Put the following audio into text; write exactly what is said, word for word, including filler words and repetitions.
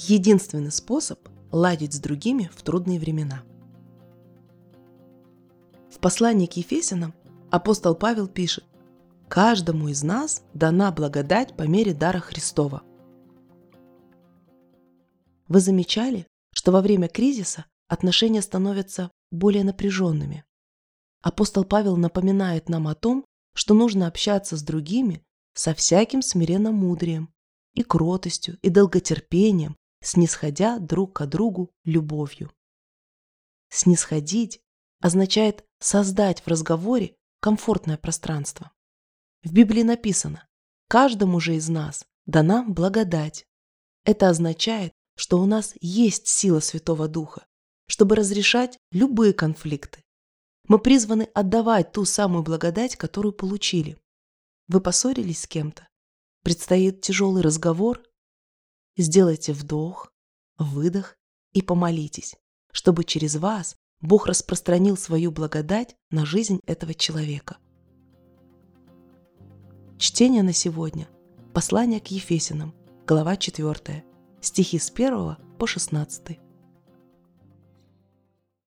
единственный способ ладить с другими в трудные времена. В послании к Ефесянам апостол Павел пишет: «Каждому из нас дана благодать по мере дара Христова». Вы замечали, что во время кризиса отношения становятся более напряженными? Апостол Павел напоминает нам о том, что нужно общаться с другими со всяким смиренномудрием и кротостью и долготерпением, снисходя друг к другу любовью. Снисходить означает создать в разговоре комфортное пространство. В Библии написано: «Каждому же из нас дана благодать». Это означает, что у нас есть сила Святого Духа, чтобы разрешать любые конфликты. Мы призваны отдавать ту самую благодать, которую получили. Вы поссорились с кем-то? Предстоит тяжелый разговор? Сделайте вдох, выдох и помолитесь, чтобы через вас Бог распространил свою благодать на жизнь этого человека. Чтение на сегодня. Послание к Ефесянам, глава четвёртая, стихи с первого по шестнадцатый.